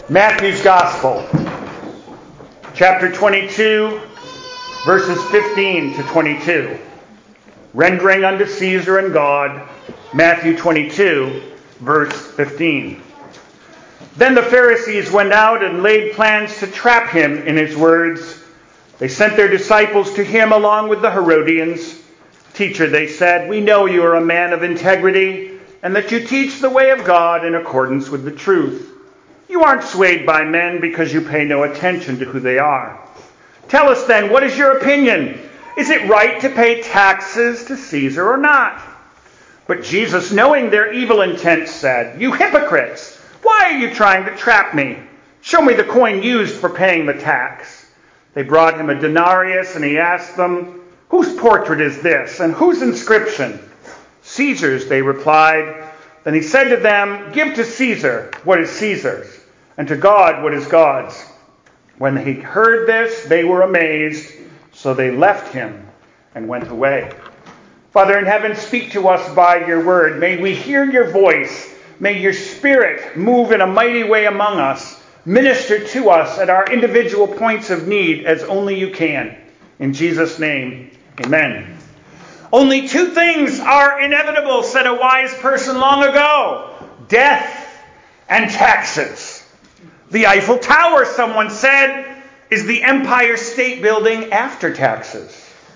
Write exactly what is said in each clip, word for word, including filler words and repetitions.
Matthew's Gospel, chapter twenty-two, verses fifteen to twenty-two. Rendering unto Caesar and God, Matthew twenty-two, verse fifteen. Then the Pharisees went out and laid plans to trap him in his words. They sent their disciples to him along with the Herodians. Teacher, they said, we know you are a man of integrity, and that you teach the way of God in accordance with the truth. You aren't swayed by men because you pay no attention to who they are. Tell us then, what is your opinion? Is it right to pay taxes to Caesar or not? But Jesus, knowing their evil intent, said, You hypocrites! Why are you trying to trap me? Show me the coin used for paying the tax. They brought him a denarius, and he asked them, Whose portrait is this, and whose inscription? Caesar's, they replied. Then he said to them, Give to Caesar what is Caesar's, and to God what is God's. When he heard this, they were amazed, so they left him and went away. Father in heaven, speak to us by your word. May we hear your voice. May your Spirit move in a mighty way among us. Minister to us at our individual points of need as only you can. In Jesus' name, amen. Only two things are inevitable, said a wise person long ago. Death and taxes. The Eiffel Tower, someone said, is the Empire State Building after taxes.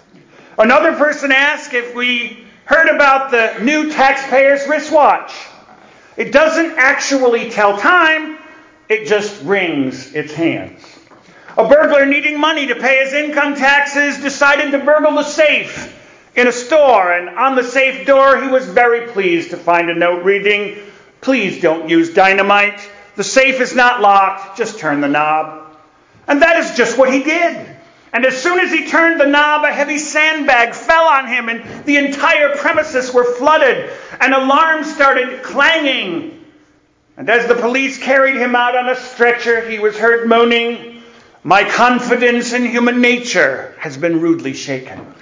Another person asked if we heard about the new taxpayer's wristwatch. It doesn't actually tell time, it just rings its hands. A burglar needing money to pay his income taxes decided to burgle the safe in a store, and on the safe door he was very pleased to find a note reading, Please don't use dynamite. The safe is not locked, just turn the knob. And that is just what he did. And as soon as he turned the knob, a heavy sandbag fell on him, and the entire premises were flooded, and alarms started clanging. And as the police carried him out on a stretcher, he was heard moaning, My confidence in human nature has been rudely shaken.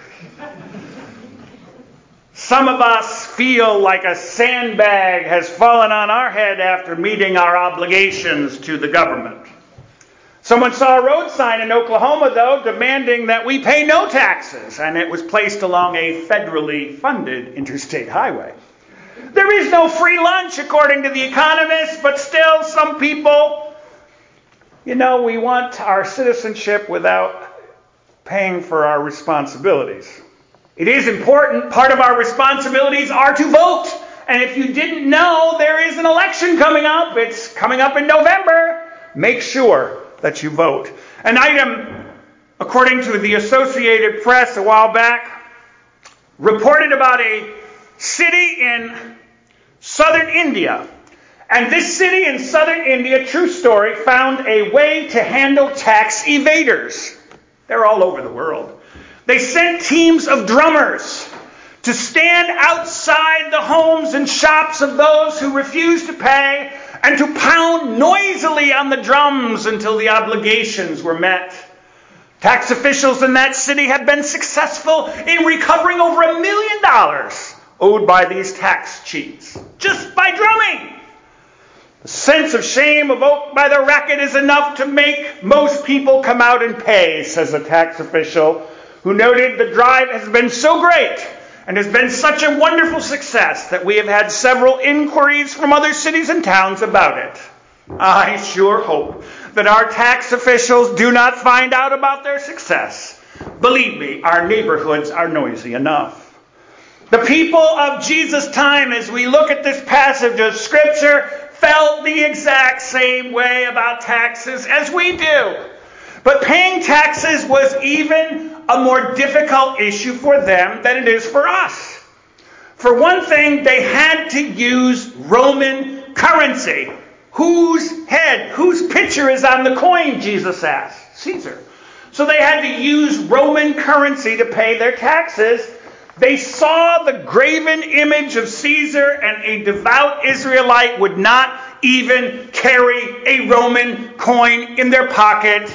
Some of us feel like a sandbag has fallen on our head after meeting our obligations to the government. Someone saw a road sign in Oklahoma, though, demanding that we pay no taxes, and it was placed along a federally funded interstate highway. There is no free lunch, according to The Economist, but still some people, you know, we want our citizenship without paying for our responsibilities. It is important. Part of our responsibilities are to vote. And if you didn't know, there is an election coming up. It's coming up in November. Make sure that you vote. An item, according to the Associated Press a while back, reported about a city in southern India. And this city in southern India, true story, found a way to handle tax evaders. They're all over the world. They sent teams of drummers to stand outside the homes and shops of those who refused to pay and to pound noisily on the drums until the obligations were met. Tax officials in that city have been successful in recovering over a million dollars owed by these tax cheats, just by drumming. The sense of shame evoked by the racket is enough to make most people come out and pay, says a tax official, who noted the drive has been so great and has been such a wonderful success that we have had several inquiries from other cities and towns about it. I sure hope that our tax officials do not find out about their success. Believe me, our neighborhoods are noisy enough. The people of Jesus' time, as we look at this passage of Scripture, felt the exact same way about taxes as we do. But paying taxes was even a more difficult issue for them than it is for us. For one thing, they had to use Roman currency. Whose head, whose picture is on the coin, Jesus asked? Caesar. So they had to use Roman currency to pay their taxes. They saw the graven image of Caesar, and a devout Israelite would not even carry a Roman coin in their pocket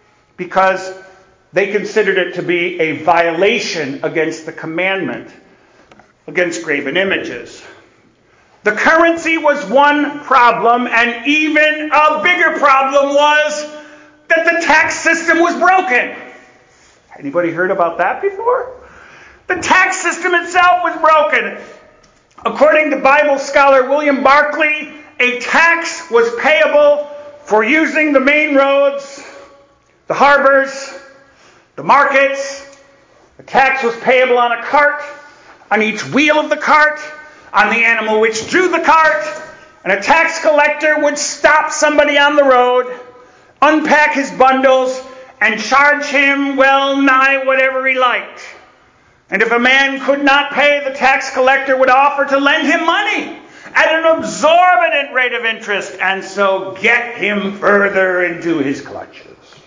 because they considered it to be a violation against the commandment against graven images. The currency was one problem, and even a bigger problem was that the tax system was broken. Anybody heard about that before? The tax system itself was broken. According to Bible scholar William Barclay, a tax was payable for using the main roads, the harbors, the markets. The tax was payable on a cart, on each wheel of the cart, on the animal which drew the cart, and a tax collector would stop somebody on the road, unpack his bundles, and charge him well nigh whatever he liked. And if a man could not pay, the tax collector would offer to lend him money at an exorbitant rate of interest, and so get him further into his clutches.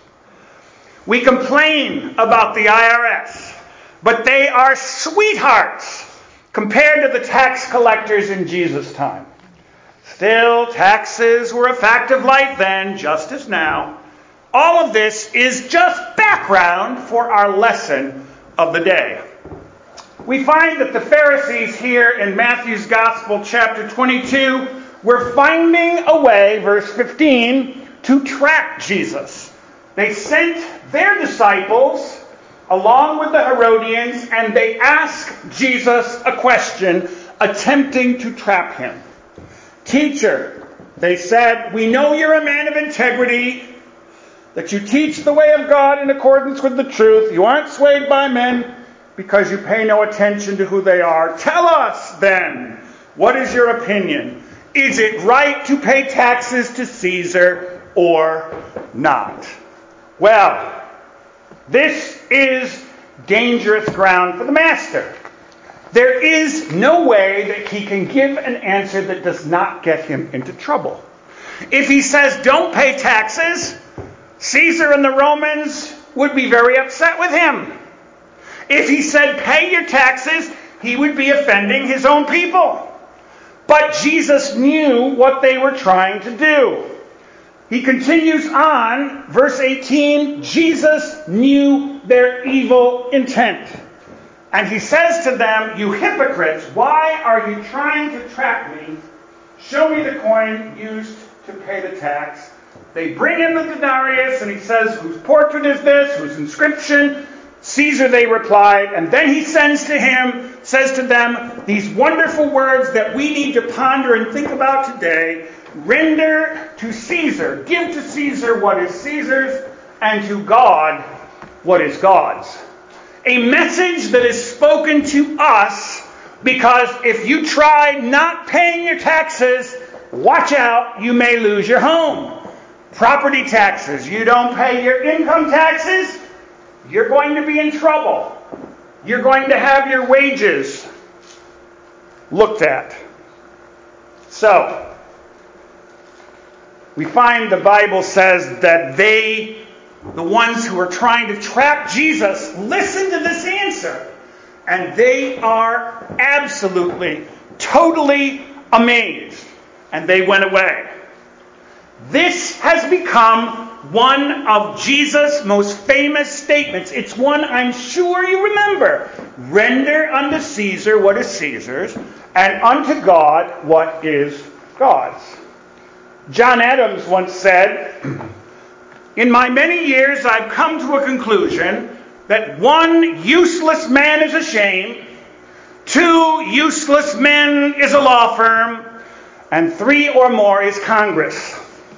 We complain about the I R S, but they are sweethearts compared to the tax collectors in Jesus' time. Still, taxes were a fact of life then, just as now. All of this is just background for our lesson of the day. We find that the Pharisees here in Matthew's Gospel, chapter twenty-two, were finding a way, verse fifteen, to trap Jesus. They sent their disciples along with the Herodians, and they asked Jesus a question, attempting to trap him. Teacher, they said, we know you're a man of integrity, that you teach the way of God in accordance with the truth. You aren't swayed by men because you pay no attention to who they are. Tell us, then, what is your opinion? Is it right to pay taxes to Caesar or not? Well, this is dangerous ground for the master. There is no way that he can give an answer that does not get him into trouble. If he says, don't pay taxes, Caesar and the Romans would be very upset with him. If he said, pay your taxes, he would be offending his own people. But Jesus knew what they were trying to do. He continues on, verse eighteen, Jesus knew their evil intent. And he says to them, you hypocrites, why are you trying to trap me? Show me the coin used to pay the tax. They bring him the denarius, and he says, whose portrait is this? Whose inscription? Caesar, they replied. And then he sends to him, says to them, these wonderful words that we need to ponder and think about today. Render to Caesar, give to Caesar what is Caesar's, and to God what is God's. A message that is spoken to us, because if you try not paying your taxes, watch out, you may lose your home. Property taxes, you don't pay your income taxes, you're going to be in trouble. You're going to have your wages looked at. So, we find the Bible says that they, the ones who are trying to trap Jesus, listen to this answer. And they are absolutely, totally amazed. And they went away. This has become one of Jesus' most famous statements. It's one I'm sure you remember. Render unto Caesar what is Caesar's, and unto God what is God's. John Adams once said, in my many years I've come to a conclusion that one useless man is a shame, two useless men is a law firm, and three or more is Congress.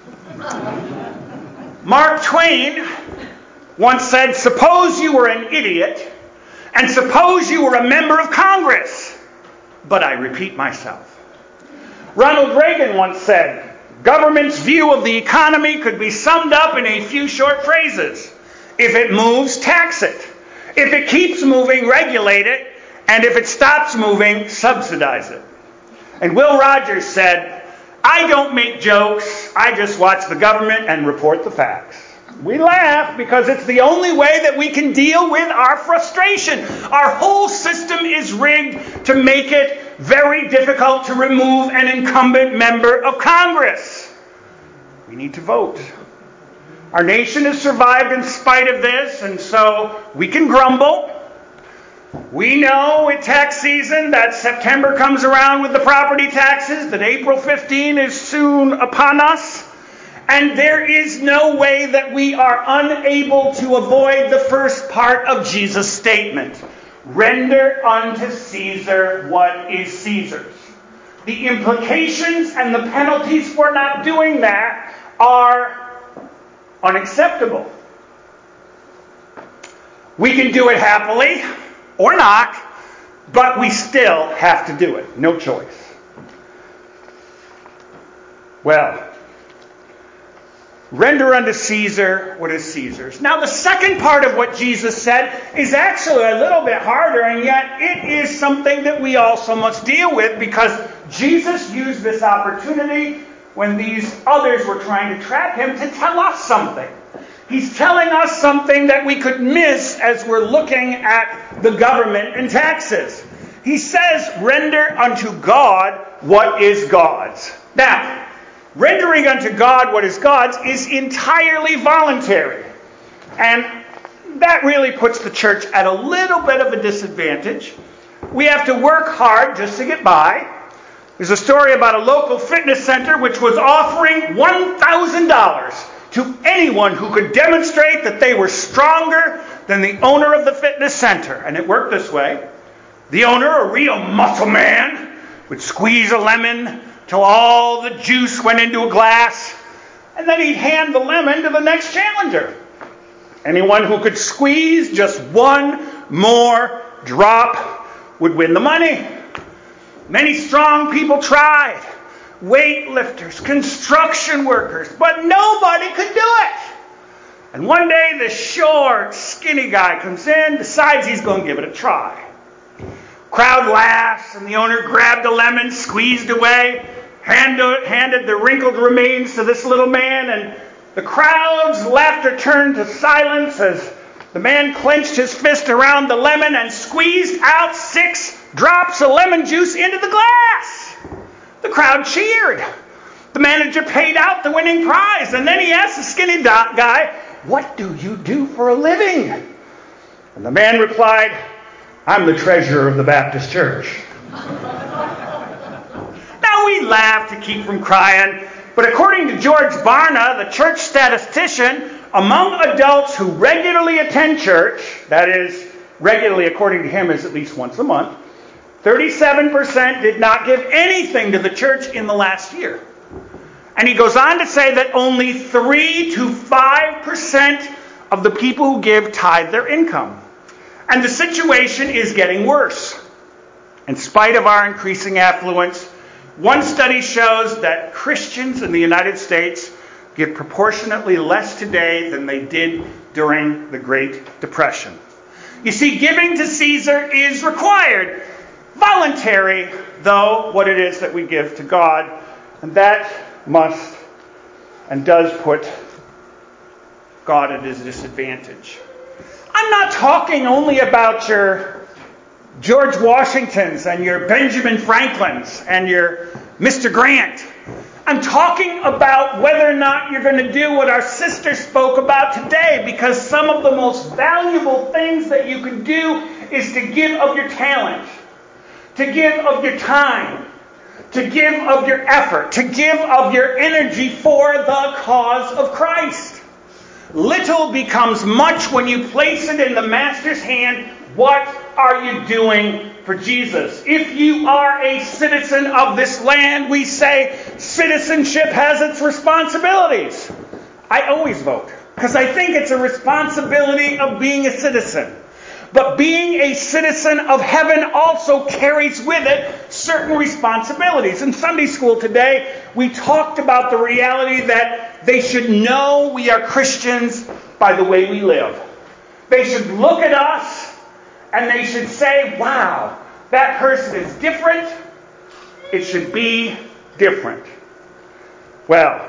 Mark Twain once said, suppose you were an idiot, and suppose you were a member of Congress. But I repeat myself. Ronald Reagan once said, government's view of the economy could be summed up in a few short phrases. If it moves, tax it. If it keeps moving, regulate it. And if it stops moving, subsidize it. And Will Rogers said, I don't make jokes, I just watch the government and report the facts. We laugh because it's the only way that we can deal with our frustration. Our whole system is rigged to make it very difficult to remove an incumbent member of Congress. We need to vote. Our nation has survived in spite of this, and so we can grumble. We know at tax season that September comes around with the property taxes, that April fifteenth is soon upon us. And there is no way that we are unable to avoid the first part of Jesus' statement. Render unto Caesar what is Caesar's. The implications and the penalties for not doing that are unacceptable. We can do it happily or not, but we still have to do it. No choice. Well, render unto Caesar what is Caesar's. Now, the second part of what Jesus said is actually a little bit harder, and yet it is something that we also must deal with, because Jesus used this opportunity when these others were trying to trap him to tell us something. He's telling us something that we could miss as we're looking at the government and taxes. He says, render unto God what is God's. Now, rendering unto God what is God's is entirely voluntary. And that really puts the church at a little bit of a disadvantage. We have to work hard just to get by. There's a story about a local fitness center which was offering one thousand dollars to anyone who could demonstrate that they were stronger than the owner of the fitness center. And it worked this way. The owner, a real muscle man, would squeeze a lemon till all the juice went into a glass, and then he'd hand the lemon to the next challenger. Anyone who could squeeze just one more drop would win the money. Many strong people tried. Weightlifters, construction workers, but nobody could do it. And one day the short, skinny guy comes in, decides he's going to give it a try. Crowd laughs, and the owner grabbed a lemon, squeezed away, handed the wrinkled remains to this little man, and the crowd's laughter turned to silence as the man clenched his fist around the lemon and squeezed out six drops of lemon juice into the glass. The crowd cheered. The manager paid out the winning prize, and then he asked the skinny guy, "What do you do for a living?" And the man replied, "I'm the treasurer of the Baptist church." Now, we laugh to keep from crying, but according to George Barna, the church statistician, among adults who regularly attend church, that is, regularly according to him is at least once a month, thirty-seven percent did not give anything to the church in the last year. And he goes on to say that only three to five percent of the people who give tithe their income. And the situation is getting worse. In spite of our increasing affluence, one study shows that Christians in the United States give proportionately less today than they did during the Great Depression. You see, giving to Caesar is required. Voluntary, though, what it is that we give to God. And that must and does put God at his disadvantage. I'm not talking only about your George Washingtons and your Benjamin Franklins and your Mister Grant. I'm talking about whether or not you're going to do what our sister spoke about today, because some of the most valuable things that you can do is to give of your talent, to give of your time, to give of your effort, to give of your energy for the cause of Christ. Little becomes much when you place it in the Master's hand. What are you doing for Jesus? If you are a citizen of this land, we say citizenship has its responsibilities. I always vote, because I think it's a responsibility of being a citizen. But being a citizen of heaven also carries with it certain responsibilities. In Sunday school today, we talked about the reality that they should know we are Christians by the way we live. They should look at us and they should say, wow, that person is different. It should be different. Well,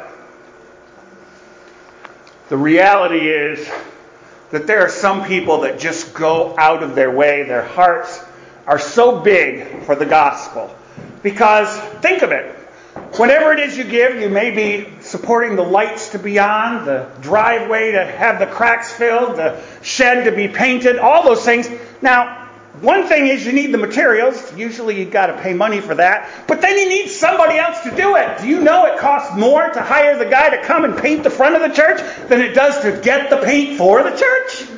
the reality is that there are some people that just go out of their way. Their hearts are so big for the gospel. Because, think of it, whatever it is you give, you may be supporting the lights to be on, the driveway to have the cracks filled, the shed to be painted, all those things. Now, One thing is you need the materials. Usually you've got to pay money for that. But then you need somebody else to do it. Do you know it costs more to hire the guy to come and paint the front of the church than it does to get the paint for the church?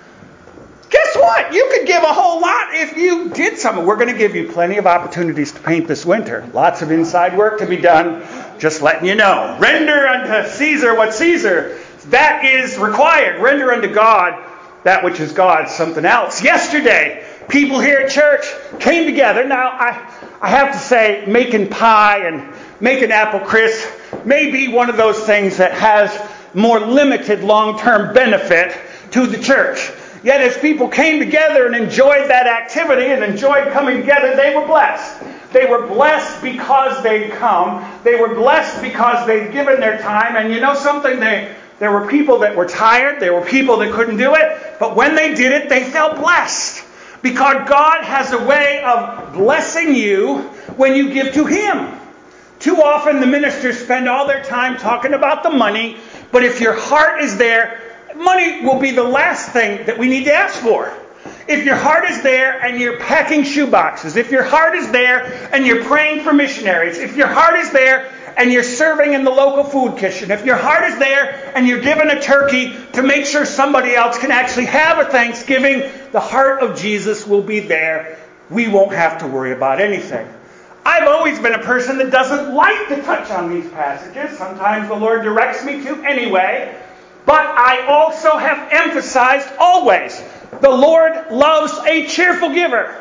Guess what? You could give a whole lot if you did something. We're going to give you plenty of opportunities to paint this winter. Lots of inside work to be done. Just letting you know. Render unto Caesar what Caesar. That is required. Render unto God that which is God's something else. Yesterday, people here at church came together. Now, I, I have to say, making pie and making apple crisp may be one of those things that has more limited long-term benefit to the church. Yet as people came together and enjoyed that activity and enjoyed coming together, they were blessed. They were blessed because they'd come. They were blessed because they'd given their time. And you know something? They, there were people that were tired. There were people that couldn't do it. But when they did it, they felt blessed. Because God has a way of blessing you when you give to Him. Too often the ministers spend all their time talking about the money. But if your heart is there, money will be the last thing that we need to ask for. If your heart is there and you're packing shoeboxes, if your heart is there and you're praying for missionaries, if your heart is there and you're serving in the local food kitchen, if your heart is there and you're giving a turkey to make sure somebody else can actually have a Thanksgiving, the heart of Jesus will be there. We won't have to worry about anything. I've always been a person that doesn't like to touch on these passages. Sometimes the Lord directs me to anyway. But I also have emphasized always, the Lord loves a cheerful giver.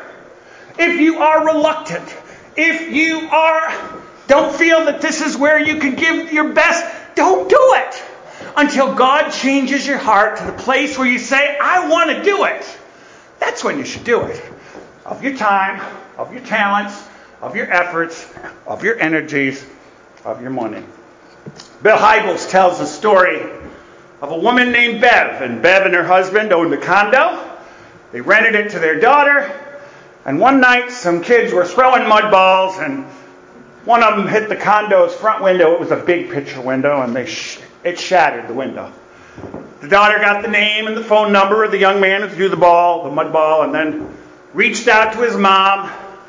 If you are reluctant, if you are don't feel that this is where you can give your best, don't do it until God changes your heart to the place where you say, I want to do it. That's when you should do it. Of your time, of your talents, of your efforts, of your energies, of your money. Bill Hybels tells a story of a woman named Bev. And Bev and her husband owned a condo. They rented it to their daughter. And one night, some kids were throwing mud balls, and one of them hit the condo's front window. It was a big picture window, and they sh- it shattered the window. The daughter got the name and the phone number of the young man who threw the ball, the mud ball, and then reached out to his mom.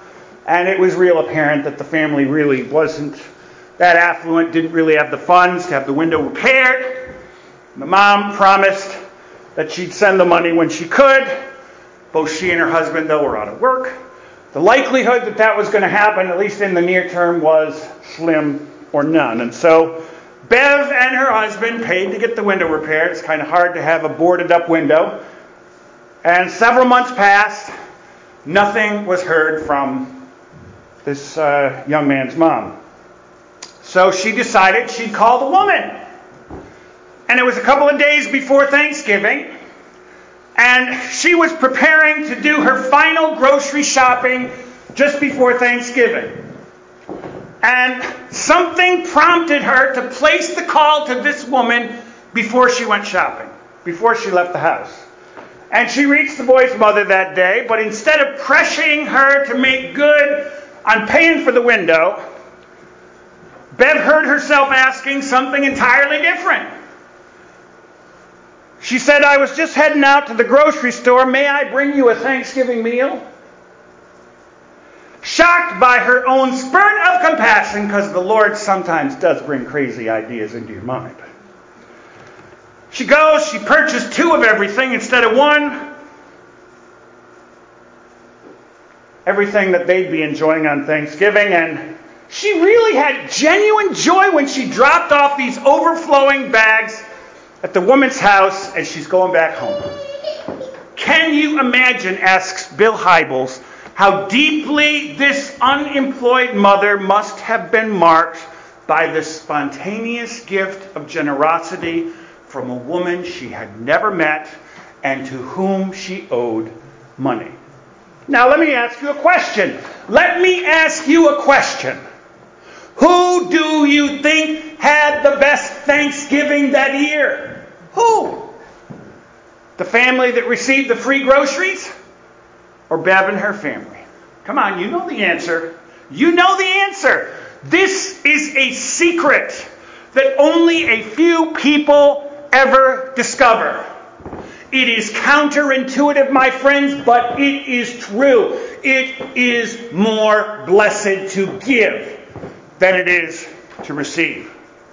And it was real apparent that the family really wasn't that affluent, didn't really have the funds to have the window repaired. And the mom promised that she'd send the money when she could. Both she and her husband, though, were out of work. The likelihood that that was going to happen, at least in the near term, was slim or none. And so Bev and her husband paid to get the window repaired. It's kind of hard to have a boarded up window. And several months passed. Nothing was heard from this uh, young man's mom. So she decided she'd call the woman. And it was a couple of days before Thanksgiving. And she was preparing to do her final grocery shopping just before Thanksgiving. And something prompted her to place the call to this woman before she went shopping, before she left the house. And she reached the boy's mother that day, but instead of pressuring her to make good on paying for the window, Bev heard herself asking something entirely different. She said, I was just heading out to the grocery store. May I bring you a Thanksgiving meal? Shocked by her own spurt of compassion, because the Lord sometimes does bring crazy ideas into your mind. She goes, she purchased two of everything instead of one. Everything that they'd be enjoying on Thanksgiving. And she really had genuine joy when she dropped off these overflowing bags at the woman's house as she's going back home. Can you imagine, asks Bill Hybels, how deeply this unemployed mother must have been marked by the spontaneous gift of generosity from a woman she had never met and to whom she owed money. Now let me ask you a question. Let me ask you a question. Who do you think had the best Thanksgiving that year? Who? The family that received the free groceries? Or Bev and her family? Come on, you know the answer. You know the answer. This is a secret that only a few people ever discover. It is counterintuitive, my friends, but it is true. It is more blessed to give than it is to receive.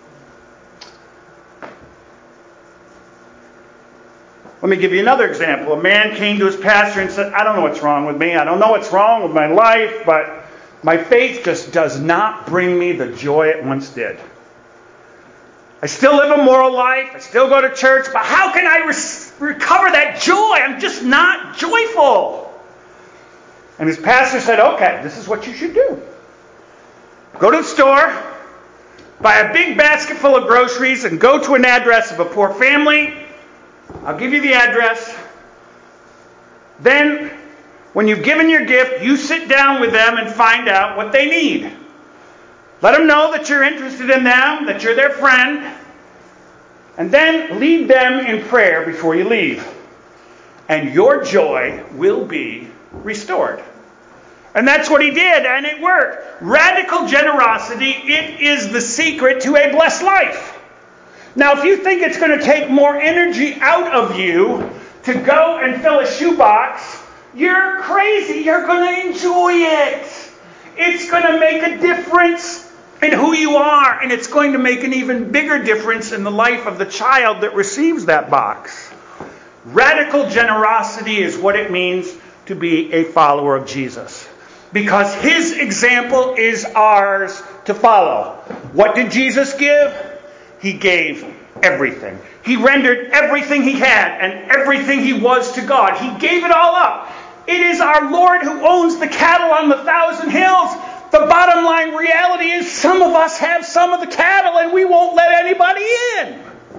Let me give you another example. A man came to his pastor and said, I don't know what's wrong with me. I don't know what's wrong with my life, but my faith just does not bring me the joy it once did. I still live a moral life. I still go to church, but how can I re- recover that joy? I'm just not joyful. And his pastor said, okay, this is what you should do. Go to the store, buy a big basket full of groceries, and go to an address of a poor family. I'll give you the address. Then, when you've given your gift, you sit down with them and find out what they need. Let them know that you're interested in them, that you're their friend. And then lead them in prayer before you leave. And your joy will be restored. And that's what he did, and it worked. Radical generosity, it is the secret to a blessed life. Now, if you think it's going to take more energy out of you to go and fill a shoebox, you're crazy. You're going to enjoy it. It's going to make a difference in who you are, and it's going to make an even bigger difference in the life of the child that receives that box. Radical generosity is what it means to be a follower of Jesus, because his example is ours to follow. What did Jesus give? He gave everything. He rendered everything he had and everything he was to God. He gave it all up. It is our Lord who owns the cattle on the thousand hills. The bottom line reality is some of us have some of the cattle and we won't let anybody in.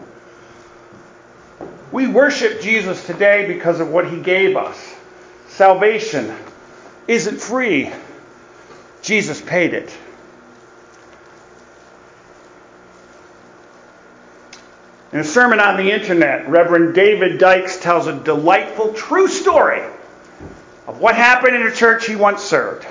We worship Jesus today because of what he gave us. Salvation isn't free. Jesus paid it. In a sermon on the internet, Reverend David Dykes tells a delightful, true story of what happened in a church he once served.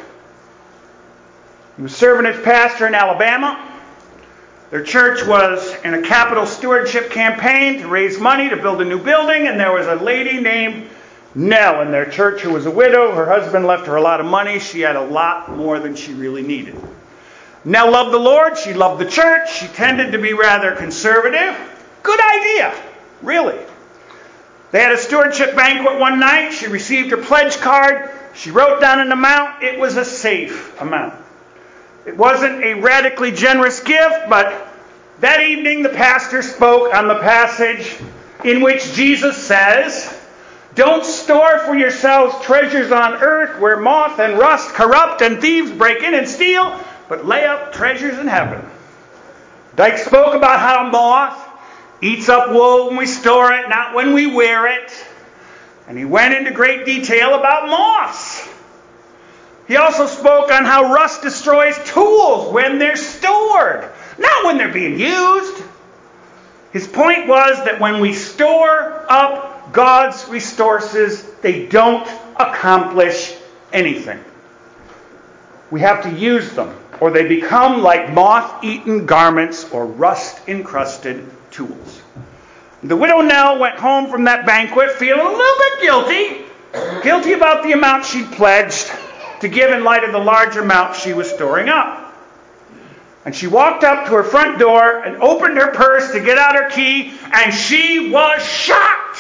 He was serving as pastor in Alabama. Their church was in a capital stewardship campaign to raise money to build a new building, and there was a lady named Nell in their church who was a widow. Her husband left her a lot of money. She had a lot more than she really needed. Nell loved the Lord. She loved the church. She tended to be rather conservative. Good idea, really. They had a stewardship banquet one night. She received her pledge card. She wrote down an amount. It was a safe amount. It wasn't a radically generous gift, but that evening the pastor spoke on the passage in which Jesus says, "Don't store for yourselves treasures on earth where moth and rust corrupt and thieves break in and steal, but lay up treasures in heaven." Dyke spoke about how moth eats up wool when we store it, not when we wear it. And he went into great detail about moths. He also spoke on how rust destroys tools when they're stored, not when they're being used. His point was that when we store up God's resources, they don't accomplish anything. We have to use them, or they become like moth-eaten garments or rust-encrusted tools. The widow Nell went home from that banquet feeling a little bit guilty, guilty about the amount she'd pledged to give in light of the large amount she was storing up. And she walked up to her front door and opened her purse to get out her key, and she was shocked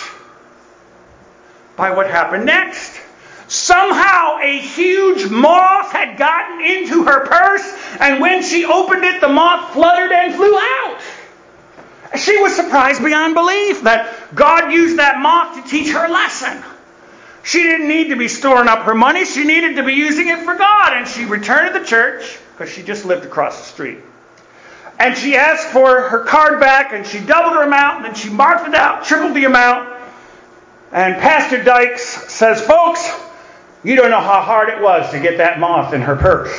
by what happened next. Somehow a huge moth had gotten into her purse, and when she opened it, the moth fluttered and flew out. She was surprised beyond belief that God used that moth to teach her a lesson. She didn't need to be storing up her money. She needed to be using it for God. And she returned to the church, because she just lived across the street. And she asked for her card back, and she doubled her amount, and then she marked it out, tripled the amount. And Pastor Dykes says, "Folks, you don't know how hard it was to get that moth in her purse."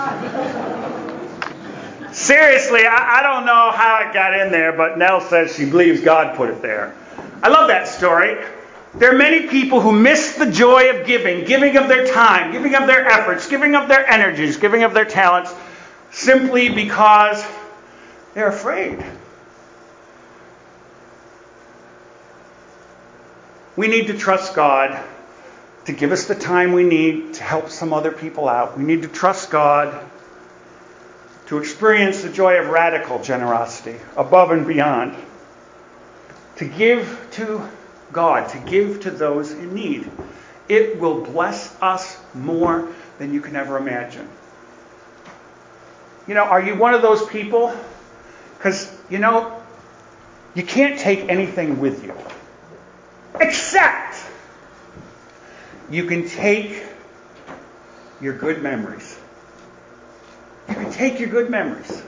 Seriously, I, I don't know how it got in there, but Nell says she believes God put it there. I love that story. There are many people who miss the joy of giving, giving of their time, giving of their efforts, giving of their energies, giving of their talents, simply because they're afraid. We need to trust God to give us the time we need to help some other people out. We need to trust God to experience the joy of radical generosity, above and beyond. To give to God, to give to those in need. It will bless us more than you can ever imagine. You know, are you one of those people? Because, you know, you can't take anything with you. Except you can take your good memories. You can take your good memories.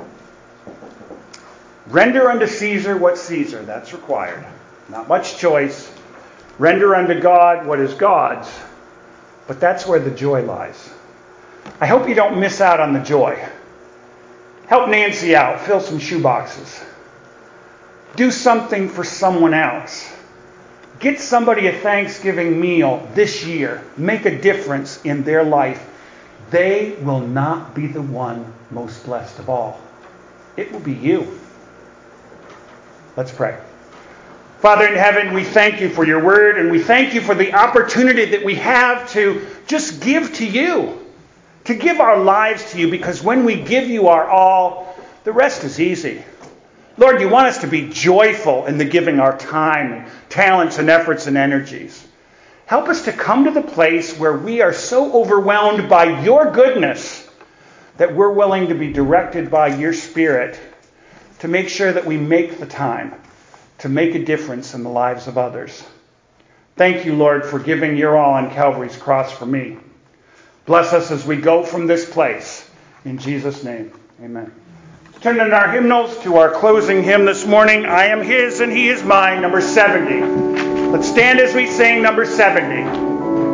Render unto Caesar what Caesar, that's required. Not much choice. Render unto God what is God's. But that's where the joy lies. I hope you don't miss out on the joy. Help Nancy out. Fill some shoe boxes. Do something for someone else. Get somebody a Thanksgiving meal this year. Make a difference in their life. They will not be the one most blessed of all. It will be you. Let's pray. Father in heaven, we thank you for your word, and we thank you for the opportunity that we have to just give to you, to give our lives to you, because when we give you our all, the rest is easy. Lord, you want us to be joyful in the giving our time, and talents and efforts and energies. Help us to come to the place where we are so overwhelmed by your goodness that we're willing to be directed by your Spirit to make sure that we make the time to make a difference in the lives of others. Thank you, Lord, for giving your all on Calvary's cross for me. Bless us as we go from this place. In Jesus' name, amen. Turn in our hymnals to our closing hymn this morning, I Am His and He Is Mine, number seventy. Let's stand as we sing number seventy.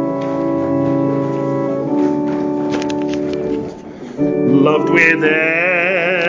Loved with